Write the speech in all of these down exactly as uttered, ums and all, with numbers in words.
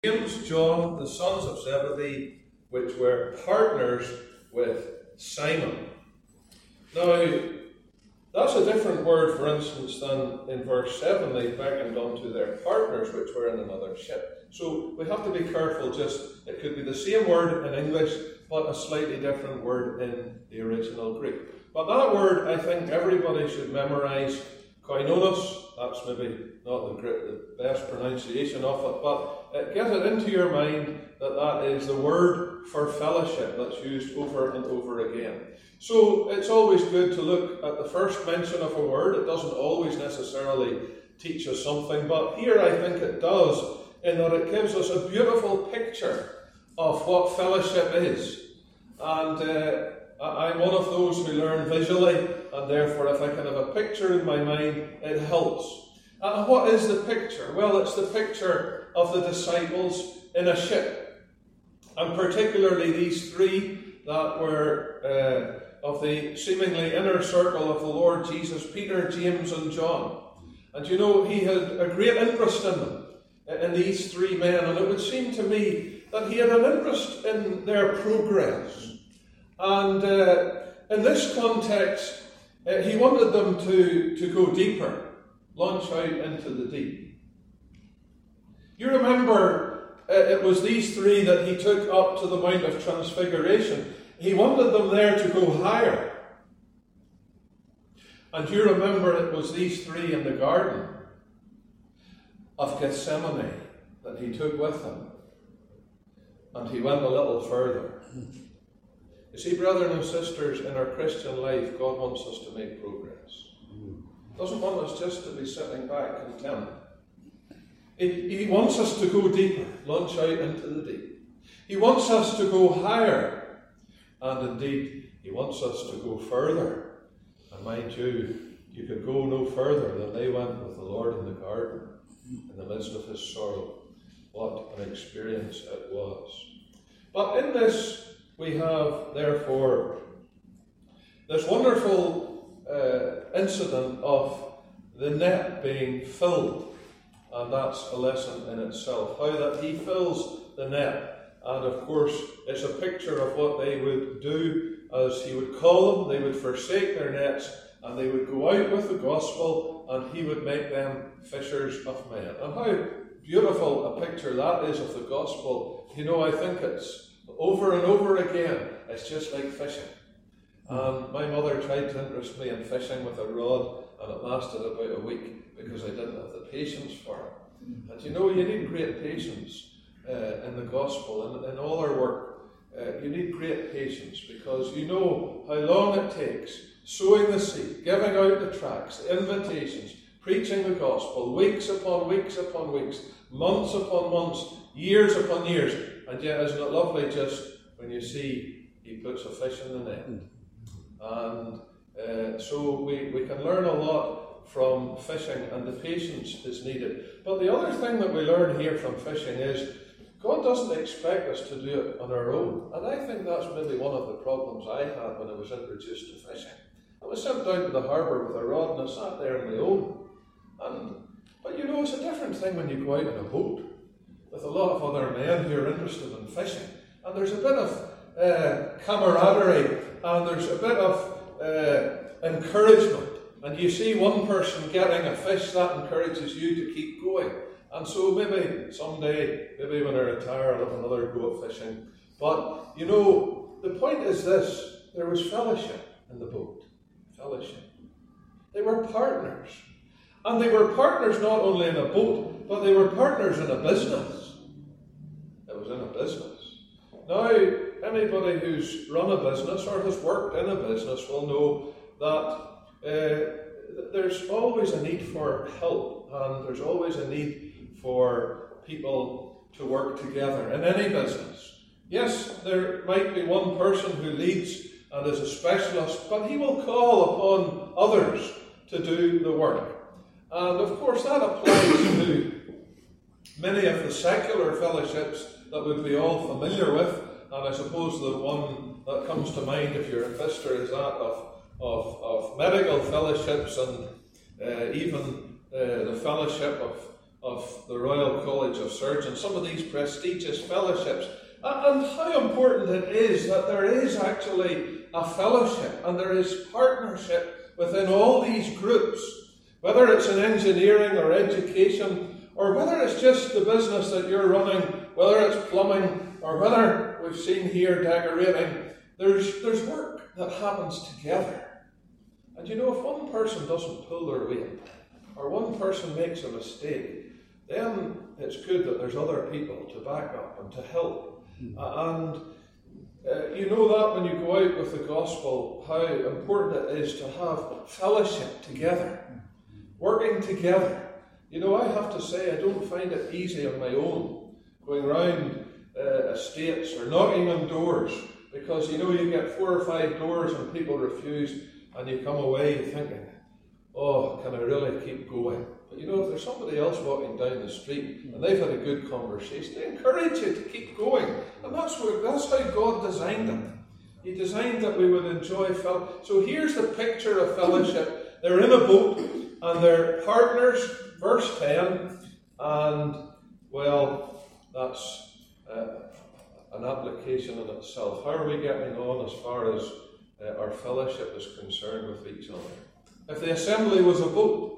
James, John, the sons of Zebedee, which were partners with Simon. Now, that's a different word, for instance, than in verse seven. They beckoned unto their partners, which were in another ship. So we have to be careful, just, it could be the same word in English, but a slightly different word in the original Greek. But that word, I think everybody should memorize. Koinonos, that's maybe not the, great, the best pronunciation of it, but uh, get it into your mind that that is the word for fellowship that's used over and over again. So it's always good to look at the first mention of a word. It doesn't always necessarily teach us something, but here I think it does, in that it gives us a beautiful picture of what fellowship is. And uh, I'm one of those who learn visually, and therefore if I can have a picture in my mind, it helps. And what is the picture? Well, it's the picture of the disciples in a ship. And particularly these three that were uh, of the seemingly inner circle of the Lord Jesus, Peter, James and John. And you know, he had a great interest in them, in these three men. And it would seem to me that he had an interest in their progress. And uh, in this context, uh, he wanted them to, to go deeper, launch out into the deep. You remember, uh, it was these three that he took up to the Mount of Transfiguration. He wanted them there to go higher. And you remember, it was these three in the Garden of Gethsemane that he took with him. And he went a little further. You see, brothers and sisters, in our Christian life, God wants us to make progress. He doesn't want us just to be sitting back content. He, he wants us to go deeper, launch out into the deep. He wants us to go higher. And indeed, he wants us to go further. And mind you, you could go no further than they went with the Lord in the garden, in the midst of his sorrow. What an experience it was. But in this, we have, therefore, this wonderful uh, incident of the net being filled. And that's a lesson in itself. How that he fills the net. And of course, it's a picture of what they would do as he would call them. They would forsake their nets and they would go out with the gospel and he would make them fishers of men. And how beautiful a picture that is of the gospel. You know, I think it's over and over again, it's just like fishing. And my mother tried to interest me in fishing with a rod, and it lasted about a week because I didn't have the patience for it. And you know, you need great patience uh, in the gospel, and in all our work. Uh, you need great patience because you know how long it takes sowing the seed, giving out the tracts, the invitations, preaching the gospel, weeks upon weeks upon weeks, months upon months, years upon years. And yet, isn't it lovely just when you see he puts a fish in the net? And uh, so we, we can learn a lot from fishing, and the patience is needed. But the other thing that we learn here from fishing is God doesn't expect us to do it on our own. And I think that's maybe one of the problems I had when I was introduced to fishing. I was sent down to the harbour with a rod and I sat there on my own. And, but you know, it's a different thing when you go out in a boat with a lot of other men who are interested in fishing. And there's a bit of uh, camaraderie, and there's a bit of uh, encouragement. And you see one person getting a fish, that encourages you to keep going. And so maybe someday, maybe when I retire, I'll have another go at fishing. But, you know, the point is this. There was fellowship in the boat. Fellowship. They were partners. And they were partners not only in a boat, but they were partners in a business. It was in a business. Now, anybody who's run a business or has worked in a business will know that uh, there's always a need for help, and there's always a need for people to work together in any business. Yes, there might be one person who leads and is a specialist, but he will call upon others to do the work. And of course that applies to many of the secular fellowships that we'd be all familiar with. And I suppose the one that comes to mind if you're a visitor is that of, of, of medical fellowships and uh, even uh, the fellowship of of the Royal College of Surgeons, some of these prestigious fellowships, and how important it is that there is actually a fellowship and there is partnership within all these groups, whether it's in engineering or education, or whether it's just the business that you're running, whether it's plumbing, or whether we've seen here decorating. There's, there's work that happens together. And you know, if one person doesn't pull their weight, or one person makes a mistake, then it's good that there's other people to back up and to help. Mm. And uh, you know that when you go out with the gospel, how important it is to have fellowship together, working together. You know, I have to say, I don't find it easy on my own, going round uh, estates or knocking on doors, because you know, you get four or five doors and people refuse, and you come away thinking, oh, can I really keep going? But you know, if there's somebody else walking down the street and they've had a good conversation, they encourage you to keep going. And that's what, that's how God designed it. He designed that we would enjoy fellowship. So here's the picture of fellowship. They're in a boat and they're partners, verse ten, and, well, that's uh, an application in itself. How are we getting on as far as uh, our fellowship is concerned with each other? If the assembly was a boat,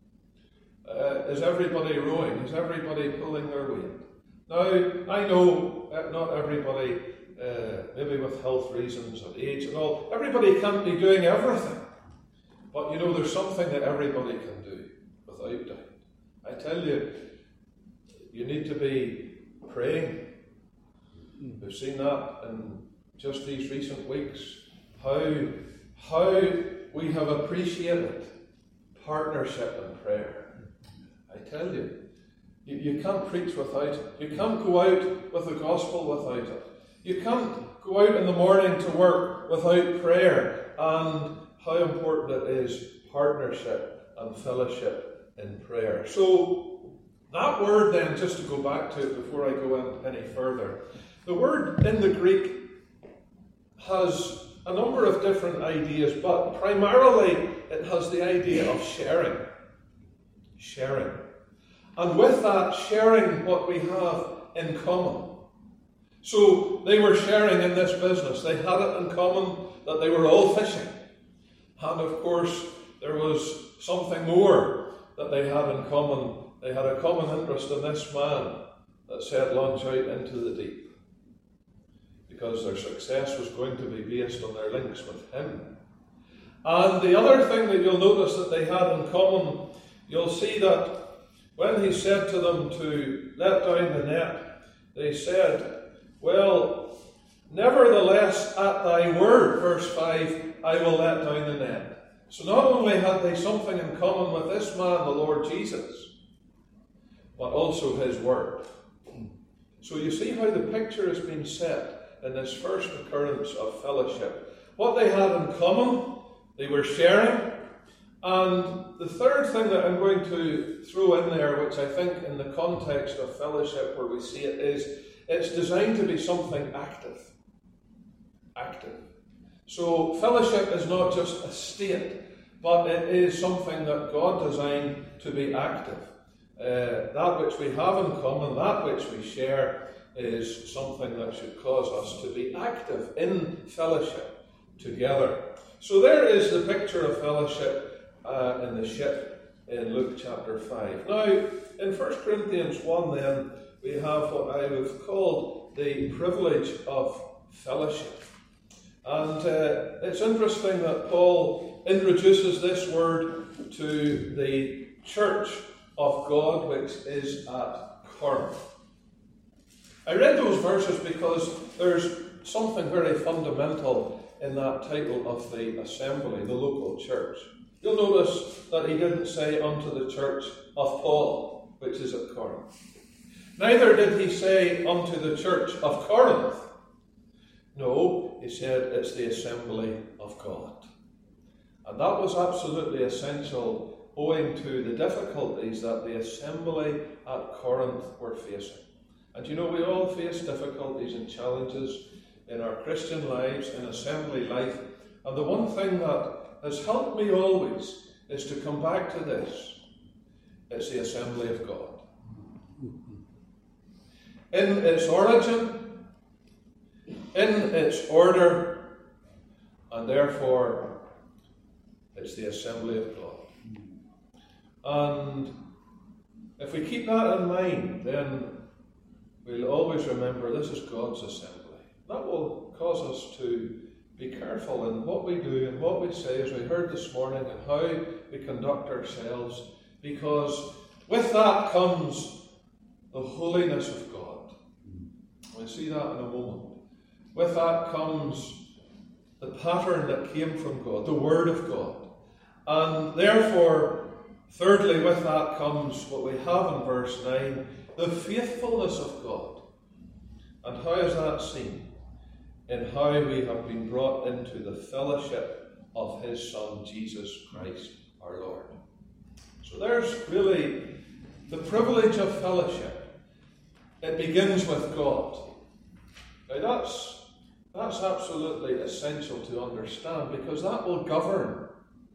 uh, is everybody rowing? Is everybody pulling their weight? Now, I know that not everybody, uh, maybe with health reasons and age and all, everybody can't be doing everything. But you know, there's something that everybody can do, without doubt. I tell you, you need to be praying. We've seen that in just these recent weeks, how, how we have appreciated partnership in prayer. I tell you, you, you can't preach without it. You can't go out with the gospel without it. You can't go out in the morning to work without prayer. And how important it is, partnership and fellowship in prayer. So, that word then, just to go back to it before I go in any further, the word in the Greek has a number of different ideas, but primarily it has the idea of sharing. Sharing. And with that, sharing what we have in common. So they were sharing in this business. They had it in common that they were all fishing. And of course, there was something more that they had in common. They had a common interest in this man that set launch out into the deep, because their success was going to be based on their links with him. And the other thing that you'll notice that they had in common, you'll see that when he said to them to let down the net, they said, well, nevertheless at thy word, verse five, I will let down the net. So not only had they something in common with this man, the Lord Jesus, but also his word. So you see how the picture has been set in this first occurrence of fellowship. What they had in common, they were sharing. And the third thing that I'm going to throw in there, which I think in the context of fellowship where we see it, is it's designed to be something active. Active. So fellowship is not just a state, but it is something that God designed to be active. Uh, that which we have in common, that which we share, is something that should cause us to be active in fellowship together. So there is the picture of fellowship uh, in the ship in Luke chapter five. Now, in First Corinthians one then, we have what I have called the privilege of fellowship. And uh, it's interesting that Paul introduces this word to the church of God, which is at Corinth. I read those verses because there's something very fundamental in that title of the assembly, the local church. You'll notice that he didn't say unto the church of Paul, which is at Corinth. Neither did he say unto the church of Corinth. No, he said it's the assembly of God. And that was absolutely essential, owing to the difficulties that the assembly at Corinth were facing. And you know, we all face difficulties and challenges in our Christian lives, in assembly life. And the one thing that has helped me always is to come back to this. It's the assembly of God. in its origin, in its order, and therefore it's the assembly of God. And if we keep that in mind, then we'll always remember this is God's assembly. That will cause us to be careful in what we do and what we say, as we heard this morning, and how we conduct ourselves, because with that comes the holiness of God. We'll see that in a moment. With that comes the pattern that came from God, the Word of God. And therefore, thirdly, with that comes what we have in verse nine, the faithfulness of God. And how is that seen? In how we have been brought into the fellowship of His Son, Jesus Christ our Lord. So there's really the privilege of fellowship. It begins with God. Now that's, that's absolutely essential to understand, because that will govern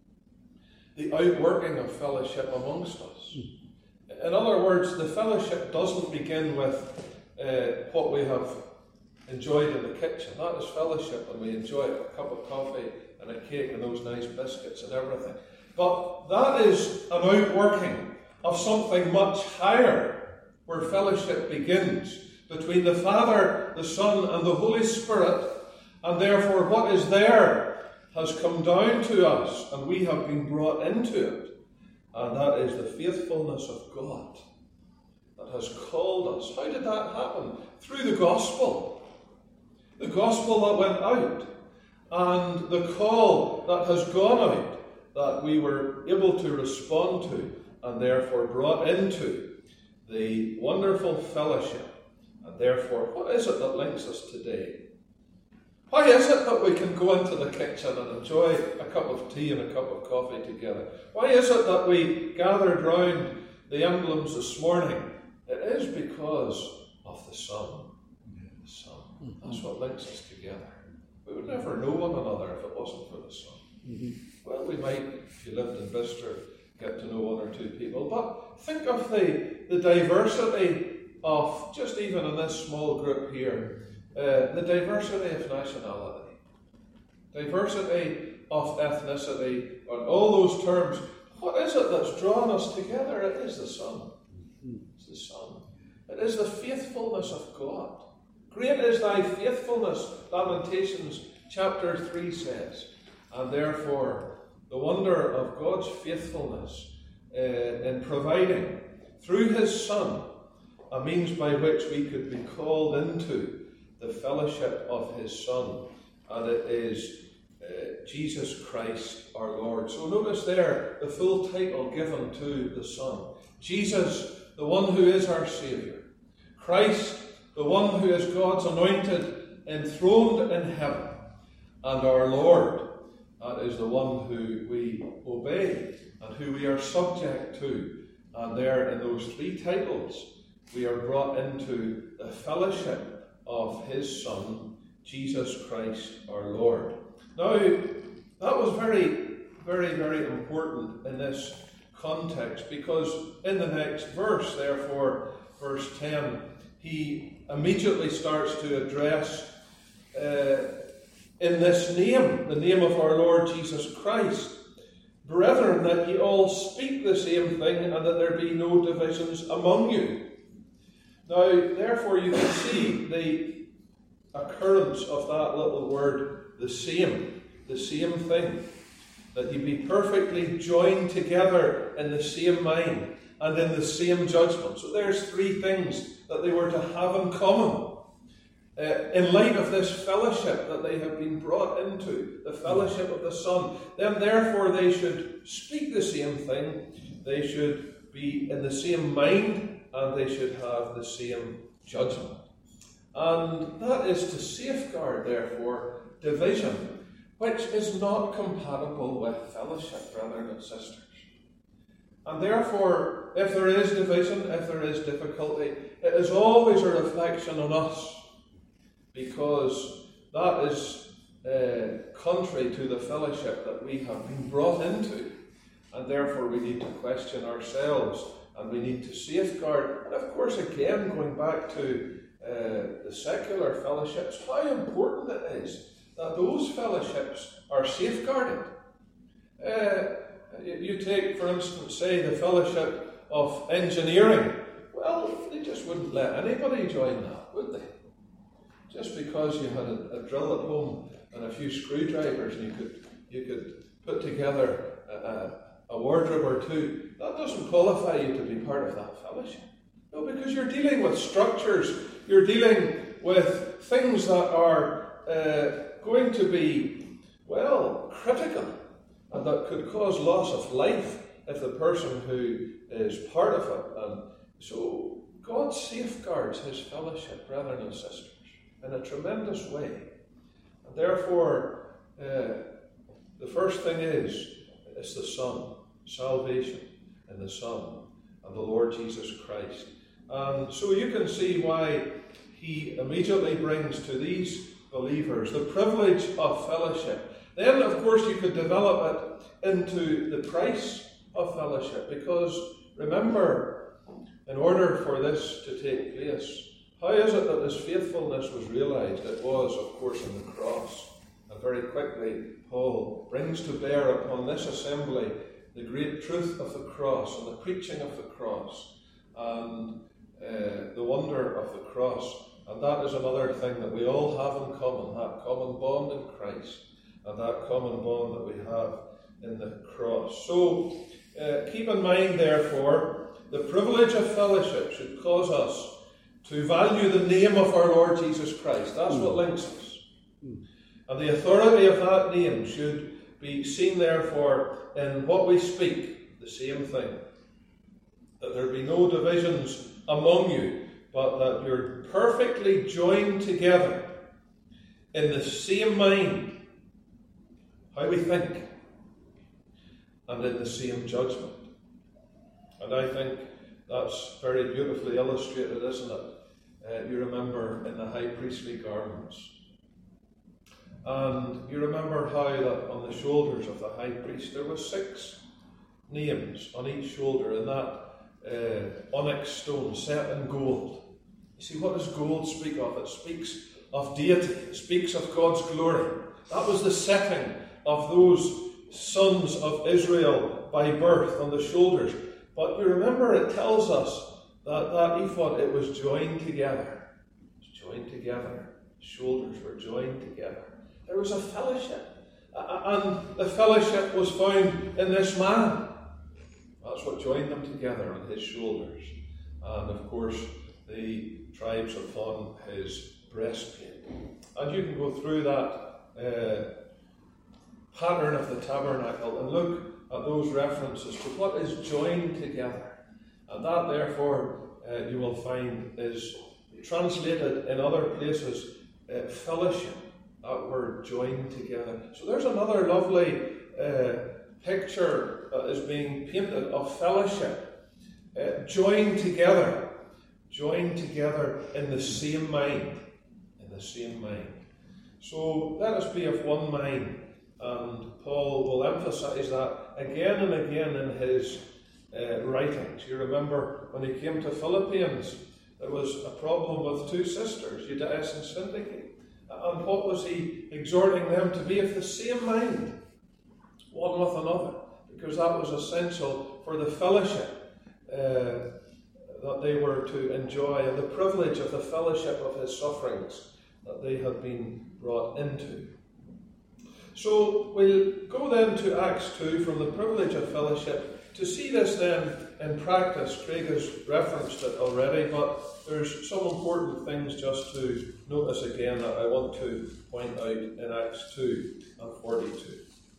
the outworking of fellowship amongst us. In other words, the fellowship doesn't begin with uh, what we have enjoyed in the kitchen. That is fellowship, and we enjoy a cup of coffee and a cake and those nice biscuits and everything. But that is an outworking of something much higher, where fellowship begins between the Father, the Son, and the Holy Spirit, and therefore what is there has come down to us, and we have been brought into it, and that is the faithfulness of God that has called us. How did that happen? Through the gospel. The gospel that went out, and the call that has gone out, that we were able to respond to, and therefore brought into the wonderful fellowship. And therefore, what is it that links us today? Why is it that we can go into the kitchen and enjoy a cup of tea and a cup of coffee together? Why is it that we gathered round the emblems this morning? It is because of the Son. The Son. That's what links us together. We would never know one another if it wasn't for the Son. Mm-hmm. Well, we might, if you lived in Bicester, get to know one or two people. But think of the, the diversity of, just even in this small group here, uh, the diversity of nationality, diversity of ethnicity, and all those terms. What is it that's drawn us together? It is the Son. It's the Son. It is the faithfulness of God. Great is thy faithfulness, Lamentations chapter three says. And therefore, the wonder of God's faithfulness uh, in providing, through His Son, a means by which we could be called into the fellowship of His Son. And it is uh, Jesus Christ our Lord. So notice there the full title given to the Son. Jesus, the one who is our Saviour. Christ, the one who is God's anointed, enthroned in heaven. And our Lord, that is the one who we obey and who we are subject to. And there in those three titles, we are brought into the fellowship of His Son, Jesus Christ our Lord. Now, that was very, very, very important in this context, because in the next verse, therefore, verse ten, he immediately starts to address uh, in this name, the name of our Lord Jesus Christ, brethren, that ye all speak the same thing, and that there be no divisions among you. Now, therefore, you can see the occurrence of that little word, the same, the same thing. That ye be perfectly joined together in the same mind and in the same judgment. So there's three things that they were to have in common. Uh, in light of this fellowship that they have been brought into, the fellowship of the Son, then therefore they should speak the same thing, they should be in the same mind, and they should have the same judgment. And that is to safeguard, therefore, division, which is not compatible with fellowship, brethren and sisters. And therefore, if there is division, if there is difficulty, it is always a reflection on us, because that is uh, contrary to the fellowship that we have been brought into. And therefore we need to question ourselves, and we need to safeguard. And of course, again, going back to uh, the secular fellowships, how important it is that those fellowships are safeguarded. Uh, you, you take, for instance, say the fellowship of engineering. Well, they just wouldn't let anybody join that, would they? Just because you had a, a drill at home and a few screwdrivers and you could you could put together a, a, a wardrobe or two, that doesn't qualify you to be part of that fellowship. No, because you're dealing with structures, you're dealing with things that are uh, going to be, well, critical, and that could cause loss of life if the person who is part of it. And so God safeguards his fellowship, brethren and sisters, in a tremendous way. And therefore, uh, the first thing is, it's the Son, salvation in the Son, and the Lord Jesus Christ. And so you can see why he immediately brings to these believers the privilege of fellowship. Then, of course, you could develop it into the price of fellowship, because remember, in order for this to take place, how is it that this faithfulness was realized? It was, of course, on the cross. And very quickly, Paul brings to bear upon this assembly the great truth of the cross and the preaching of the cross and uh, the wonder of the cross. And that is another thing that we all have in common, that common bond in Christ and that common bond that we have in the cross. So, uh, keep in mind, therefore, the privilege of fellowship should cause us to value the name of our Lord Jesus Christ. That's what links us. And the authority of that name should be seen, therefore, in what we speak, the same thing. That there be no divisions among you, but that you're perfectly joined together in the same mind, how we think, and in the same judgment. And I think that's very beautifully illustrated, isn't it? Uh, you remember in the high priestly garments. And you remember how that on the shoulders of the high priest there were six names on each shoulder in that uh, onyx stone set in gold. You see, what does gold speak of? It speaks of deity. It speaks of God's glory. That was the setting of those sons of Israel by birth on the shoulders. But you remember it tells us that that ephod, it was joined together. It was joined together. Shoulders were joined together. There was a fellowship. And the fellowship was found in this man. That's what joined them together on his shoulders. And of course, the tribes upon his breastplate. And you can go through that uh, pattern of the tabernacle and look at those references to what is joined together. And that, therefore, uh, you will find is translated in other places, uh, fellowship. That word, joined together. So there's another lovely uh, picture that is being painted of fellowship. Uh, joined together. Joined together in the same mind. In the same mind. So let us be of one mind. And Paul will emphasize that again and again in his uh, writings. You remember when he came to Philippians, there was a problem with two sisters, Euodias and Syntyche. And what was he exhorting them to be of the same mind, one with another? Because that was essential for the fellowship uh, that they were to enjoy and the privilege of the fellowship of his sufferings that they had been brought into. So we'll go then to Acts two from the privilege of fellowship to see this then in practice. Craig has referenced it already, but there's some important things just to notice again that I want to point out in Acts two and forty-two.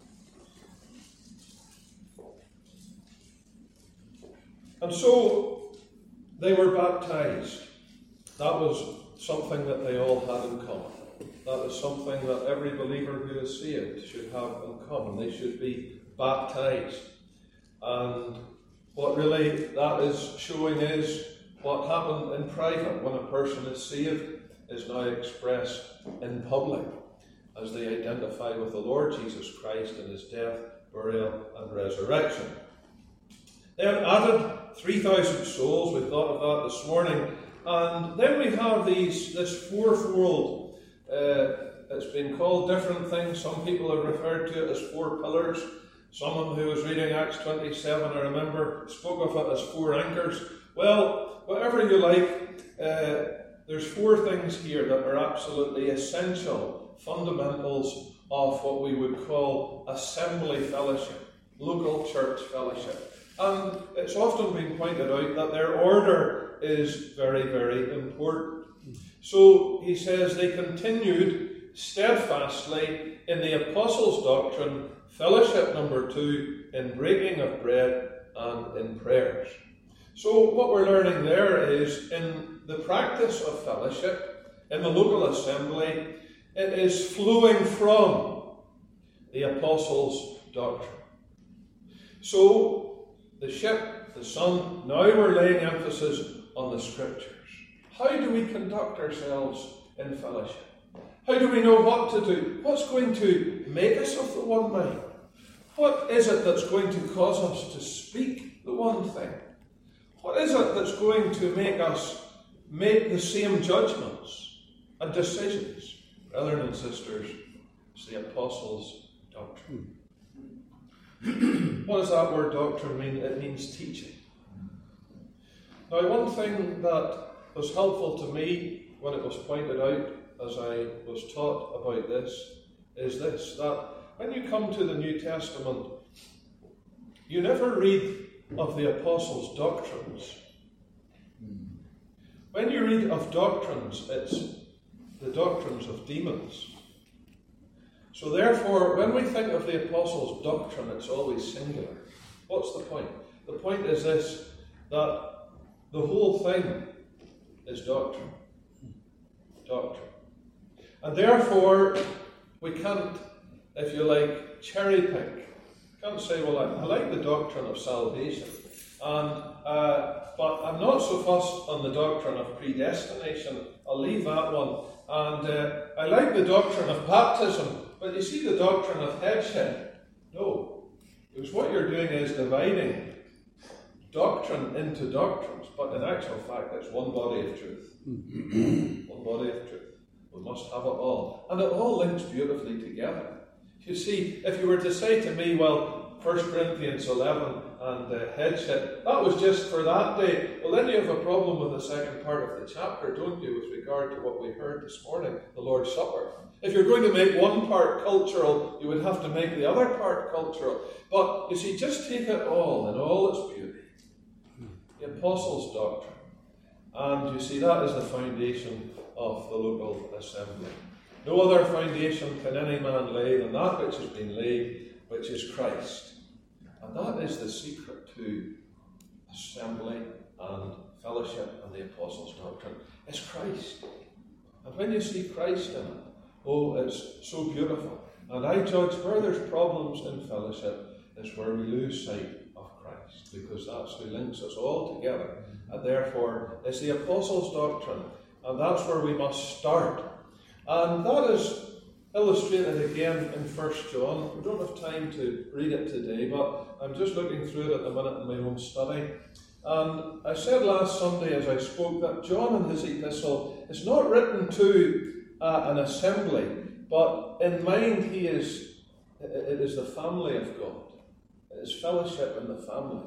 And so they were baptized. That was something that they all had in common. That is something that every believer who is saved should have in common. They should be baptized. And what really that is showing is what happened in private when a person is saved is now expressed in public as they identify with the Lord Jesus Christ in his death, burial, and resurrection. Then added three thousand souls. We thought of that this morning. And then we have these this fourfold, uh, it's been called different things. Some people have referred to it as four pillars. Someone who was reading Acts twenty-seven, I remember, spoke of it as four anchors. Well, whatever you like, uh, there's four things here that are absolutely essential, fundamentals of what we would call assembly fellowship, local church fellowship. And it's often been pointed out that their order is very, very important. So he says they continued steadfastly in the apostles' doctrine, fellowship number two, in breaking of bread and in prayers. So what we're learning there is in the practice of fellowship, in the local assembly, it is flowing from the apostles' doctrine. So the ship, the sun, now we're laying emphasis on the scriptures. How do we conduct ourselves in fellowship? How do we know what to do? What's going to make us of the one mind? What is it that's going to cause us to speak the one thing? What is it that's going to make us make the same judgments and decisions? Brethren and sisters, it's the apostles' doctrine. What does that word doctrine mean? It means teaching. Now, one thing that was helpful to me when it was pointed out as I was taught about this is this, that when you come to the New Testament, you never read of the apostles' doctrines. When you read of doctrines, it's the doctrines of demons. So therefore, when we think of the apostles' doctrine, it's always singular. What's the point? The point is this, that the whole thing is doctrine. Doctrine. And therefore, we can't, if you like, cherry pick. Can't say, well, I, I like the doctrine of salvation, and uh, but I'm not so fussed on the doctrine of predestination. I'll leave that one. And uh, I like the doctrine of baptism, but you see the doctrine of headship. No, because what you're doing is dividing doctrine into doctrines, but in actual fact, it's one body of truth. One body of truth. We must have it all, and it all links beautifully together. You see, if you were to say to me, well, First Corinthians eleven and uh, headship, that was just for that day, well, then you have a problem with the second part of the chapter, don't you, with regard to what we heard this morning, the Lord's Supper. If you're going to make one part cultural, you would have to make the other part cultural. But, you see, just take it all in all its beauty. The Apostles' doctrine. And, you see, that is the foundation of the local assembly. No other foundation can any man lay than that which has been laid, which is Christ. And that is the secret to assembly and fellowship and the apostles' doctrine. It's Christ. And when you see Christ in it, oh, it's so beautiful. And I judge where there's problems in fellowship is where we lose sight of Christ, because that's who links us all together. And therefore, it's the apostles' doctrine, and that's where we must start. And that is illustrated again in First John. We don't have time to read it today, but I'm just looking through it at the minute in my own study. And I said last Sunday as I spoke that John in his epistle is not written to uh, an assembly, but in mind he is, it is the family of God. It is fellowship in the family.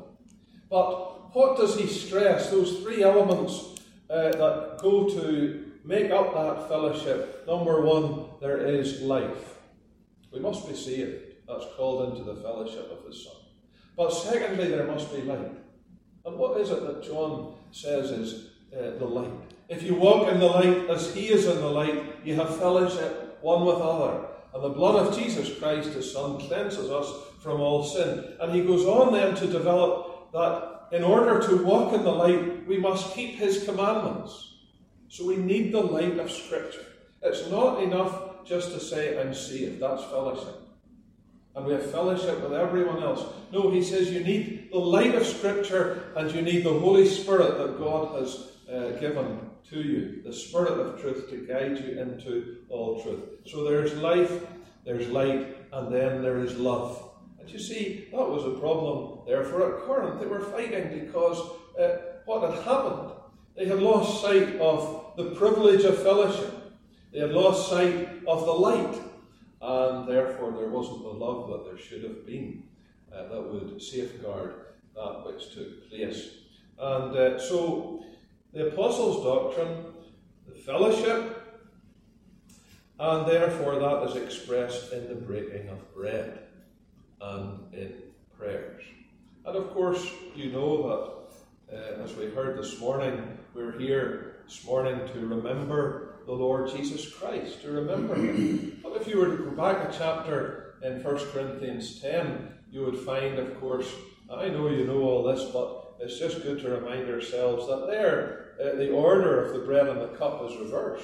But what does he stress? Those three elements uh, that go to make up that fellowship. Number one, there is life. We must be saved. That's called into the fellowship of his Son. But secondly, there must be light. And what is it that John says is uh, the light? If you walk in the light as he is in the light, you have fellowship one with other. And the blood of Jesus Christ, his Son, cleanses us from all sin. And he goes on then to develop that in order to walk in the light, we must keep his commandments. So we need the light of Scripture. It's not enough just to say, I'm saved. That's fellowship. And we have fellowship with everyone else. No, he says you need the light of Scripture, and you need the Holy Spirit that God has uh, given to you. The Spirit of truth to guide you into all truth. So there's life, there's light, and then there is love. And you see, that was a problem there for at Corinth. They were fighting because uh, what had happened They had lost sight of the privilege of fellowship. They had lost sight of the light. And therefore there wasn't the love that there should have been uh, that would safeguard that which took place. And uh, so the Apostles' doctrine, the fellowship, and therefore that is expressed in the breaking of bread and in prayers. And of course, you know that, uh, as we heard this morning, we're here this morning to remember the Lord Jesus Christ, to remember Him. But if you were to go back a chapter in First Corinthians ten, you would find, of course, I know you know all this, but it's just good to remind ourselves that there, uh, the order of the bread and the cup is reversed.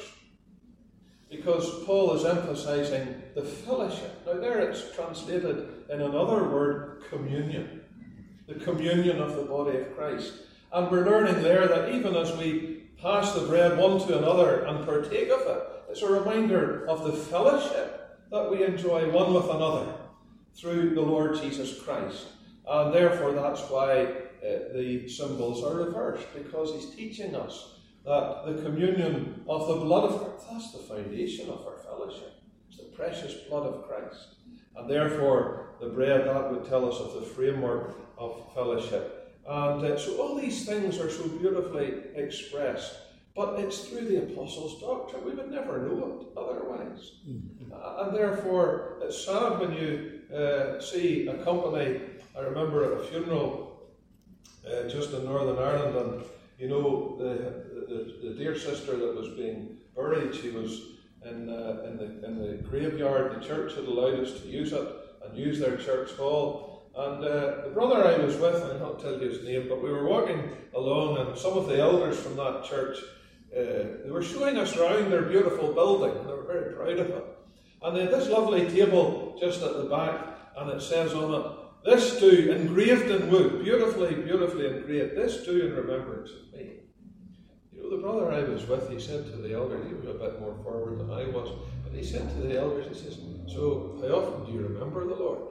Because Paul is emphasizing the fellowship. Now there it's translated in another word, communion. The communion of the body of Christ. And we're learning there that even as we pass the bread one to another and partake of it, it's a reminder of the fellowship that we enjoy one with another through the Lord Jesus Christ. And therefore that's why uh, the symbols are reversed, because he's teaching us that the communion of the blood of Christ, that's the foundation of our fellowship. It's the precious blood of Christ. And therefore, the bread, that would tell us of the framework of fellowship. And uh, so all these things are so beautifully expressed. But it's through the Apostles' doctrine. We would never know it otherwise. Mm-hmm. Uh, and therefore, it's sad when you uh, see a company. I remember at a funeral uh, just in Northern Ireland, and you know, the, the, the dear sister that was being buried, she was in, uh, in, the, in the graveyard. The church had allowed us to use it and use their church hall. And uh, the brother I was with, I'll not tell you his name, but we were walking along, and some of the elders from that church, uh, they were showing us around their beautiful building. They were very proud of it. And they had this lovely table just at the back, and it says on it, "This do, engraved in wood," beautifully, beautifully engraved, "This do in remembrance of me." You know, the brother I was with, he said to the elders, he was a bit more forward than I was, but he said to the elders, he says, "So, how often do you remember the Lord?"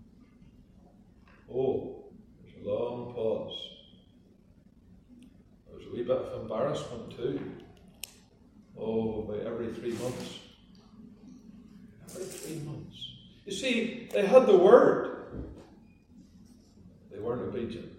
Oh, there's a long pause. There's a wee bit of embarrassment too. Oh, about every three months. Every three months. You see, they had the word. They weren't obedient.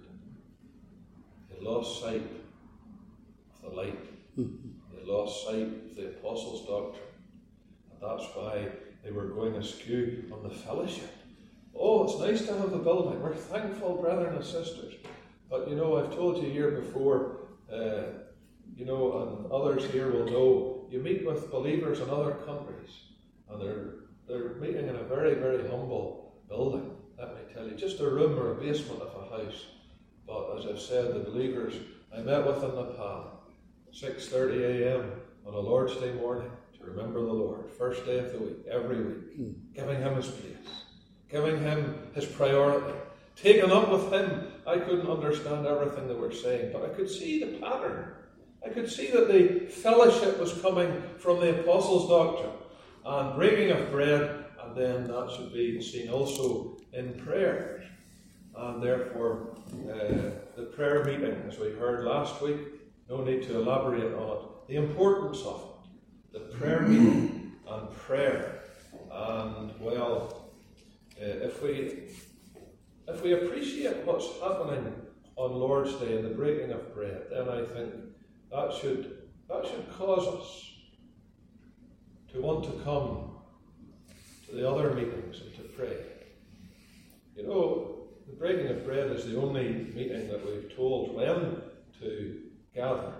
They lost sight of the light. They lost sight of the Apostles' doctrine. And that's why they were going askew on the fellowship. Oh, it's nice to have a building. We're thankful, brethren and sisters. But you know, I've told you here before, uh, you know, and others here will know, you meet with believers in other countries, and they're, they're meeting in a very, very humble building. Let me tell you, just a room or a basement of a house. But as I've said, the believers I met with in Nepal, six thirty a m on a Lord's Day morning, to remember the Lord, first day of the week, every week, mm. giving him his place, giving him his priority, taking up with him. I couldn't understand everything they were saying, but I could see the pattern. I could see that the fellowship was coming from the Apostles' doctrine, and breaking of bread, and then that should be seen also in prayer. And therefore, uh, the prayer meeting, as we heard last week, no need to elaborate on it, the importance of it, the prayer meeting and prayer. And well, uh, if we if we appreciate what's happening on Lord's Day and the breaking of bread, then I think that should that should cause us to want to come to the other meetings and to pray. You know, the breaking of bread is the only meeting that we've told when to gather.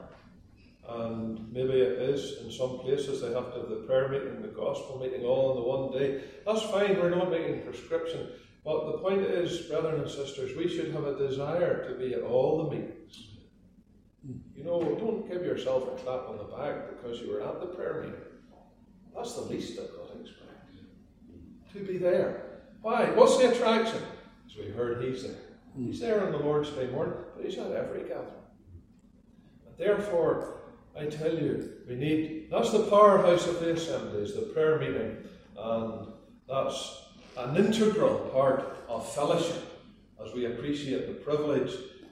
And maybe it is in some places they have to have the prayer meeting, the gospel meeting all in the one day. That's fine, we're not making prescription. But the point is, brethren and sisters, we should have a desire to be at all the meetings. You know, don't give yourself a clap on the back because you were at the prayer meeting. That's the least that God expects. To be there. Why? What's the attraction? As we heard, he's there. He's there on the Lord's Day morning, but he's at every gathering. And therefore, I tell you, we need, that's the powerhouse of the assemblies, the prayer meeting, and that's an integral part of fellowship as we appreciate the privilege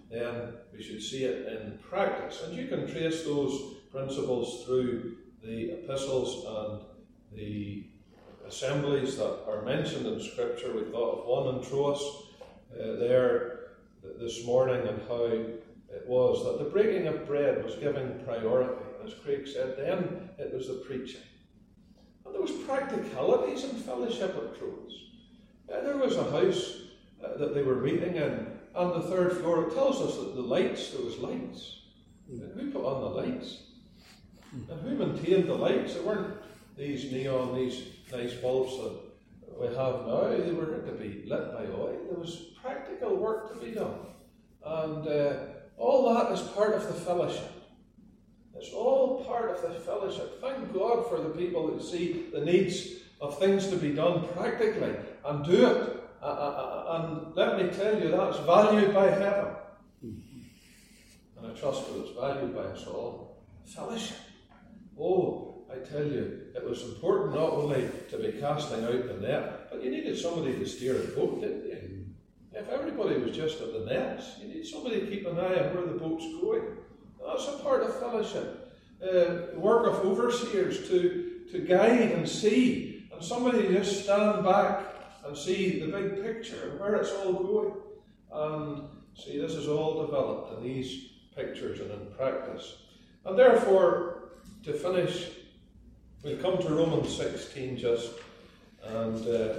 then we should see it in practice. And you can trace those principles through the epistles and the assemblies that are mentioned in Scripture. We thought of one in Troas uh, there this morning, and how it was that the breaking of bread was given priority. As Craig said, then it was the preaching. And there was practicalities in fellowship at Troas. Uh, there was a house uh, that they were meeting in, and the third floor, it tells us that the lights, there was lights. And who put on the lights? And who maintained the lights? There weren't these neon, these nice bulbs that we have now. They were to be lit by oil. There was practical work to be done. And uh, all that is part of the fellowship. It's all part of the fellowship. Thank God for the people who see the needs of things to be done practically and do it. Uh, uh, and let me tell you, that's valued by heaven. And I trust that it's valued by us all. Fellowship. Oh, I tell you, it was important not only to be casting out the net, but you needed somebody to steer the boat, didn't you? If everybody was just at the nets, you need somebody to keep an eye on where the boat's going. That's a part of fellowship. Uh, the work of overseers to, to guide and see, and somebody to just stand back and see the big picture and where it's all going. And see, this is all developed in these pictures and in practice. And therefore, to finish, we'll come to Romans sixteen just, and uh,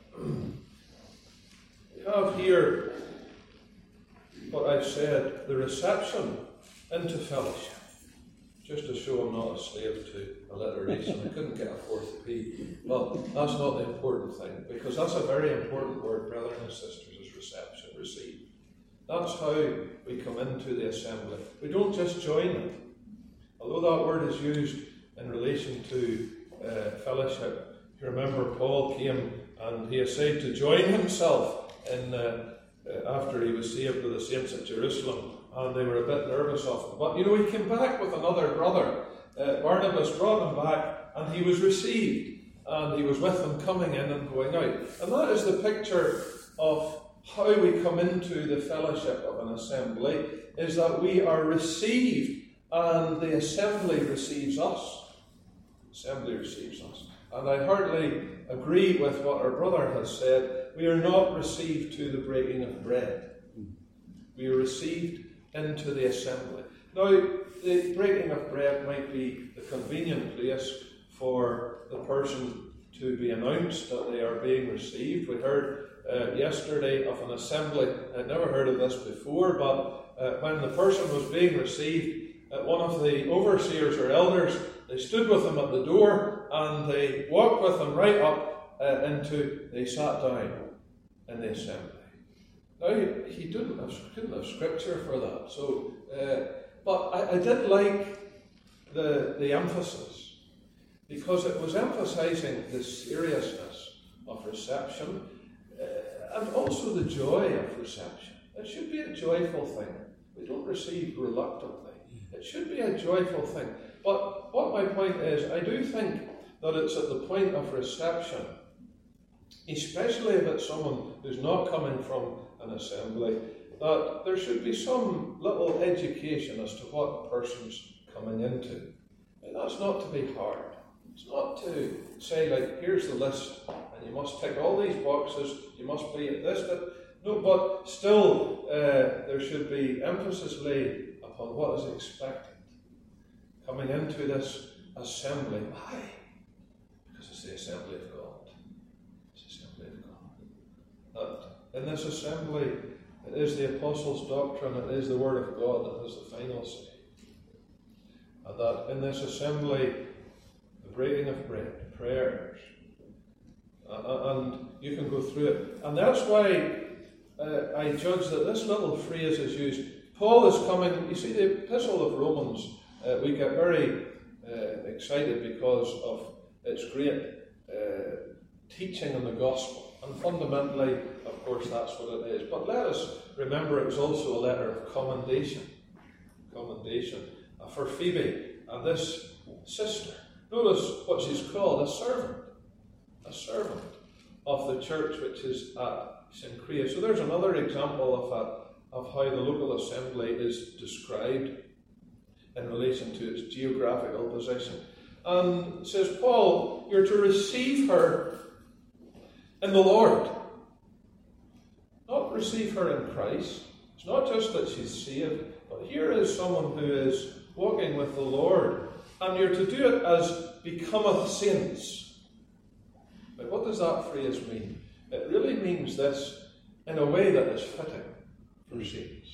we have here what I've said, the reception into fellowship. Just to show I'm not a slave to alliteration. I couldn't get a fourth P. Well, that's not the important thing, because that's a very important word, brethren and sisters, is reception, receive. That's how we come into the assembly. We don't just join it. Although that word is used in relation to uh, fellowship, you remember Paul came and he essayed to join himself in uh, uh, after he was saved with the saints at Jerusalem, and they were a bit nervous of him. But you know, he came back with another brother. Uh, Barnabas brought him back, and he was received, and he was with them coming in and going out. And that is the picture of how we come into the fellowship of an assembly, is that we are received, and the assembly receives us. The assembly receives us. And I hardly agree with what our brother has said. We are not received to the breaking of bread. We are received into the assembly. Now, the breaking of bread might be the convenient place for the person to be announced that they are being received. We heard uh, yesterday of an assembly. I'd never heard of this before, but uh, when the person was being received, uh, one of the overseers or elders, they stood with him at the door and they walked with him right up uh, into, they sat down in the assembly. Now, he, he didn't have, couldn't have scripture for that. So, uh, but I, I did like the, the emphasis, because it was emphasizing the seriousness of reception uh, and also the joy of reception. It should be a joyful thing. We don't receive reluctantly. It should be a joyful thing. But what my point is, I do think that it's at the point of reception, especially if it's someone who's not coming from an assembly, that there should be some little education as to what a person's coming into. And that's not to be hard. It's not to say, like, here's the list, and you must tick all these boxes, you must be at this, that. No, but still, uh, there should be emphasis laid upon what is expected. Coming into this assembly. Why? Because it's the assembly of God. It's the assembly of God. That in this assembly, it is the apostles' doctrine, it is the word of God that has the final say. And that in this assembly, the breaking of bread, prayers, uh, and you can go through it. And that's why uh, I judge that this little phrase is used. Paul is coming, you see, the epistle of Romans, uh, we get very uh, excited because of its great uh, teaching on the gospel. And fundamentally, of course, that's what it is. But let us remember it was also a letter of commendation. Commendation uh, for Phoebe and this sister. Notice what she's called, a servant. A servant of the church which is at Cenchrea. So there's another example of of how the local assembly is described in relation to its geographical position. And says Paul, you're to receive her in the Lord. Not receive her in Christ. It's not just that she's saved, but here is someone who is walking with the Lord. And you're to do it as becometh saints. But what does that phrase mean? It really means this in a way that is fitting for saints.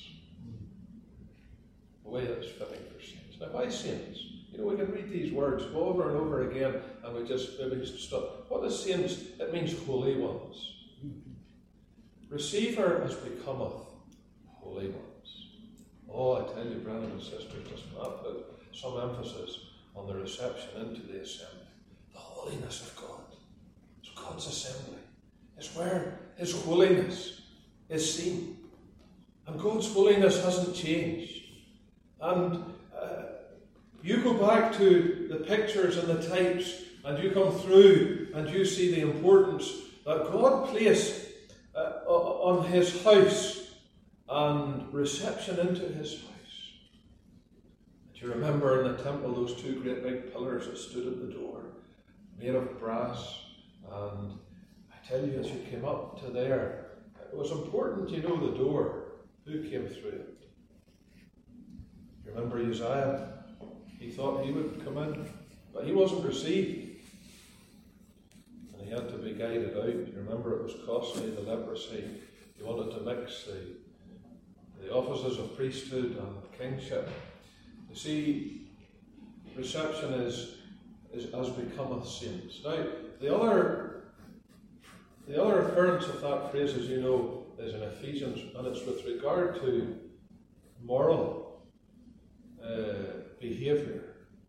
A way that is fitting for saints. Now, why saints? You know, we can read these words over and over again, and we just maybe stop. What is saints? It means holy ones. Receive her as becometh holy ones. Oh, I tell you, brothers and sisters, doesn't that put some emphasis on the reception into the assembly? The holiness of God. It's God's assembly. It's where His holiness is seen. And God's holiness hasn't changed. And uh, you go back to the pictures and the types, and you come through and you see the importance that God placed uh, on His house and reception into His house. Do you remember in the temple those two great big pillars that stood at the door, made of brass? And I tell you, as you came up to there, it was important you know the door, who came through it. You remember Uzziah? He thought he would come in, but he wasn't received. And he had to be guided out. You remember it was costly, the leprosy. He wanted to mix the, the offices of priesthood and kingship. You see, reception is, is as becometh saints. Now, the other, the other occurrence of that phrase, as you know, is in Ephesians, and it's with regard to moral uh, behaviour.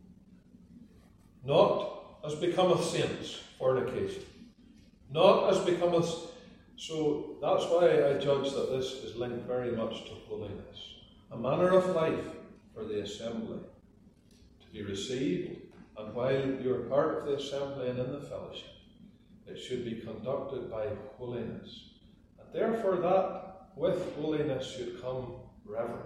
Not as becometh saints, fornication. Not as becometh. So that's why I judge that this is linked very much to holiness. A manner of life for the assembly to be received, and while you're part of the assembly and in the fellowship, it should be conducted by holiness. And therefore that with holiness should come reverence.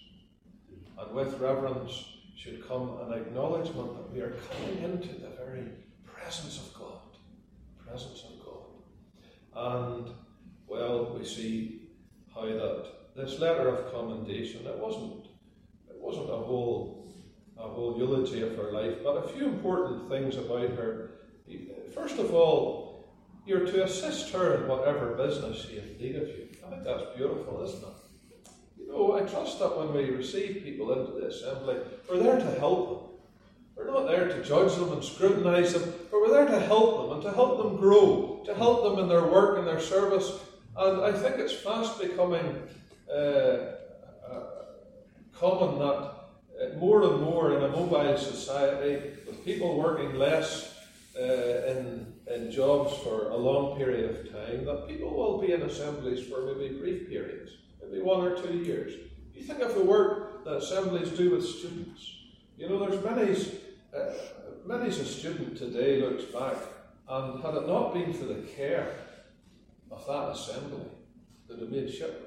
And with reverence should come an acknowledgement that we are coming into the very presence of God. Presence of God. And, well, we see how that this letter of commendation, it wasn't, it wasn't a whole, a whole eulogy of her life, but a few important things about her. First of all, you're to assist her in whatever business she has need of you. I think that's beautiful, isn't it? You know, I trust that when we receive people into the assembly, we're there to help them. We're not there to judge them and scrutinise them, but we're there to help them and to help them grow, to help them in their work and their service. And I think it's fast becoming uh, uh, common that uh, more and more in a mobile society, with people working less uh, in, in jobs for a long period of time, that people will be in assemblies for maybe brief periods. Maybe one or two years. You think of the work that assemblies do with students. You know, there's many's, uh, many's a student today looks back, and had it not been for the care of that assembly, they'd have made shipwreck.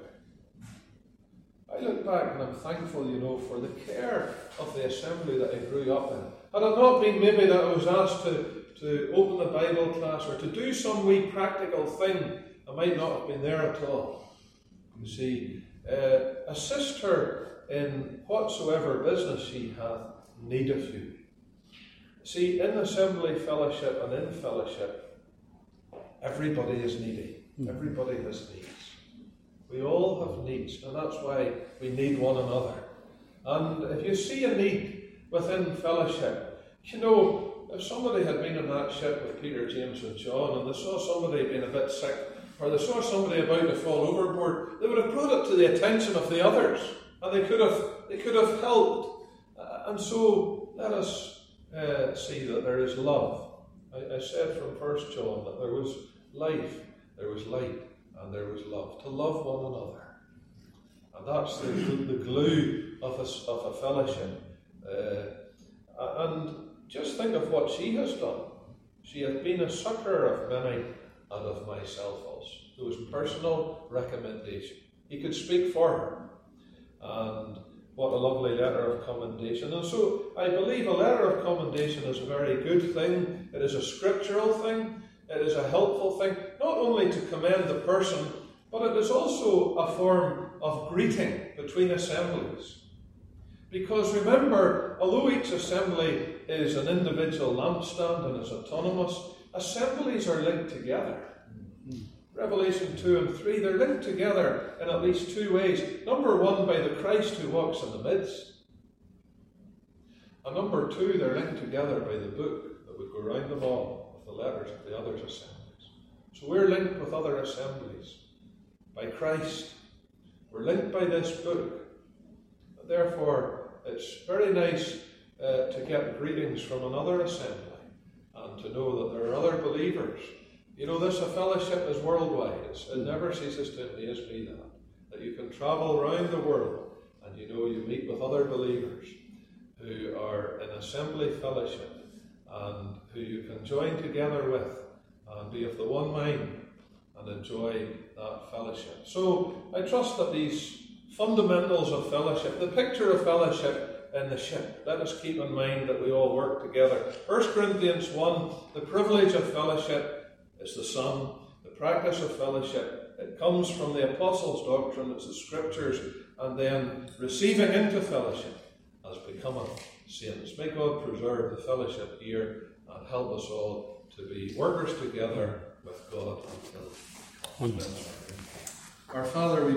I look back and I'm thankful, you know, for the care of the assembly that I grew up in. Had it not been maybe that I was asked to, to open a Bible class or to do some wee practical thing, I might not have been there at all. You see, uh, assist her in whatsoever business she hath need of you. See, in assembly fellowship and in fellowship, everybody is needy. Everybody has needs. We all have needs, and that's why we need one another. And if you see a need within fellowship, you know, if somebody had been in that ship with Peter, James and John, and they saw somebody being a bit sick, or they saw somebody about to fall overboard, they would have brought it to the attention of the others, and they could have they could have helped. Uh, and so let us uh, see that there is love. I, I said from First John that there was life, there was light, and there was love. To love one another, and that's the, the glue of a, of a fellowship. Uh, and just think of what she has done. She has been a succor of many, and of myself also. There was personal recommendation. He could speak for her. And what a lovely letter of commendation. And so I believe a letter of commendation is a very good thing. It is a scriptural thing. It is a helpful thing, not only to commend the person, but it is also a form of greeting between assemblies. Because remember, although each assembly is an individual lampstand and is autonomous, assemblies are linked together. Mm-hmm. Revelation two and three, they're linked together in at least two ways. Number one, by the Christ who walks in the midst. And number two, they're linked together by the book that would go round them all with the letters of the other assemblies. So we're linked with other assemblies by Christ. We're linked by this book. And therefore, it's very nice uh, to get greetings from another assembly and to know that there are other believers. You know, this a fellowship is worldwide. It's, it never ceases to amaze me that, that you can travel around the world and you know you meet with other believers who are in assembly fellowship and who you can join together with and be of the one mind and enjoy that fellowship. So I trust that these fundamentals of fellowship, the picture of fellowship in the ship, let us keep in mind that we all work together. First Corinthians one, the privilege of fellowship is the Son. The practice of fellowship, it comes from the Apostles' doctrine, it's the Scriptures, and then receiving into fellowship as becoming saints. May God preserve the fellowship here and help us all to be workers together with God until Amen. Our Father, we